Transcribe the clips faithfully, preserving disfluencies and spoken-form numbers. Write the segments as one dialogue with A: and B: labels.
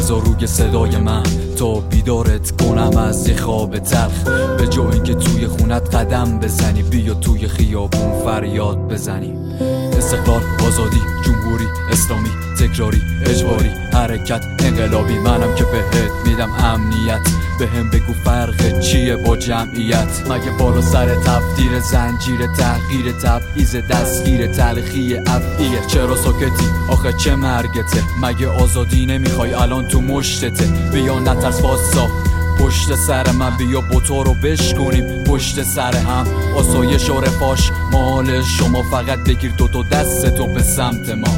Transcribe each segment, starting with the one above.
A: بذار روی صدای من تا بیدارت کنم از یه خواب تلخ. به جای اینکه توی خونت قدم بزنی بیا توی خیابون فریاد بزنی. استقلال، آزادی، جمهوری، اسلامی، تکراری، اجباری، حرکت انقلابی. منم که بهت میدم امنیت، بهم بگو فرق چیه با جمعیت. مگه بالا سر تفدیر زنجیر تحقیر تبعیض دستگیر تلخی افعیه؟ چرا ساکتی؟ آخه چه مرگته؟ مگه آزادی نمیخوای الان تو مشتته؟ بیا نترس واسا پشت سر من، بیا بوتو رو بشکنیم پشت سر هم. آسایش و رفاش مال شما، فقط بگیر دو تا دستتو به سمت ما.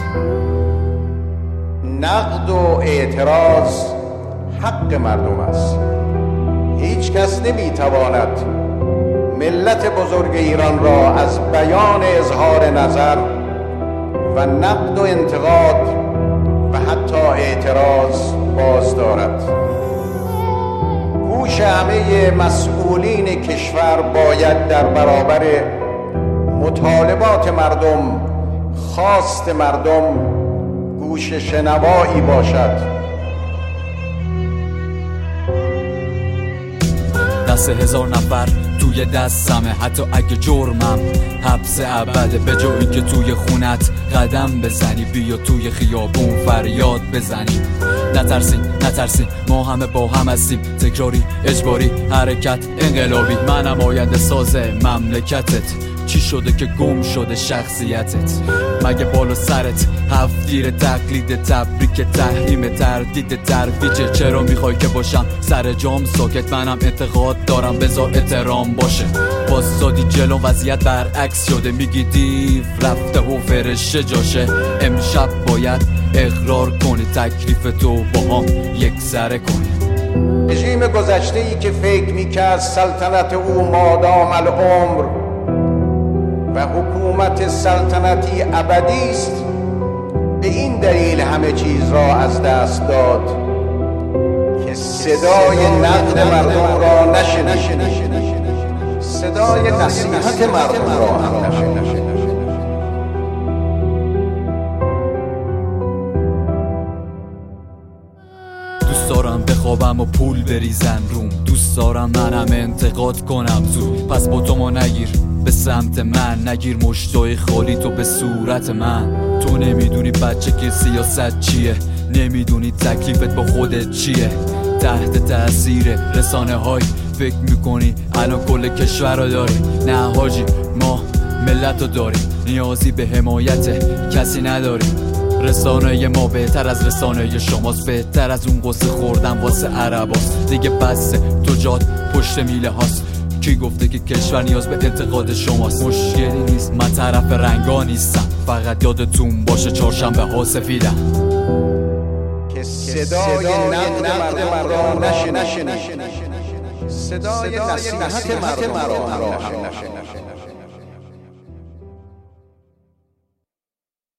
B: نقد و اعتراض حق مردم است. هیچ کس نمیتواند ملت بزرگ ایران را از بیان اظهار نظر و نقد و انتقاد و حتی اعتراض باز دارد. گوش همه مسئولین کشور باید در برابر مطالبات مردم، خواست مردم، گوش شنوایی باشد.
A: دست هزار نفر توی دستمه، حتی اگه جرمم حبس ابده. به جای اینکه توی خونت قدم بزنی بیا توی خیابون فریاد بزنی. نترسین نترسین ما همه با هم هستیم، تکراری، اجباری، حرکت انقلابی. منم آینده ساز مملکتت. چی شده که گم شده شخصیتت؟ مگه بالا سرت هفتیر تقلید تبریک تحریم تردید ترویجه؟ چرا میخوای که باشم سر جام ساکت؟ منم انتقاد دارم بذار احترام باشه. واسادی جلو وضعیت برعکس شده، میگی دیو رفته و فرشه جاشه. امشب باید اقرار کنی تکلیف تو با هم یک سره کنی.
B: رژیم گذشته ای که فکر میکرد سلطنت او مادام العمر و حکومت سلطنتی ابدی است، به این دلیل همه چیز را از دست داد که صدای نقد مردم را نشنید، صدای نصیحت مردم را هم نشنید.
A: دوست دارم بخوابم و پول بریزن روم، دوست دارم منم انتقاد کنم زود. پس با تو ما نگیر به سمت من، نگیر مشتای خالی تو به صورت من. تو نمیدونی بچه که سیاست چیه، نمیدونی تکلیفت با خودت چیه. تحت تاثیر رسانه های فکر میکنی الان کل کشور رو داری. نه حاجی ما ملت رو داریم، نیازی به حمایت کسی نداریم. رسانه ما بهتر از رسانه شماست، بهتر از اون قصه خوردن واسه عرباست. دیگه بسه تو جات پشت میله هاست. کی گفته که کشور نیاز به انتقاد شماست؟ مشکلی نیست من طرف رنگا نیستم، فقط یادتون باشه چهارشنبه ها سفیدم.
B: که صدای نقد مردم نشنید، صدای نصیحت مردم را هم نشنید.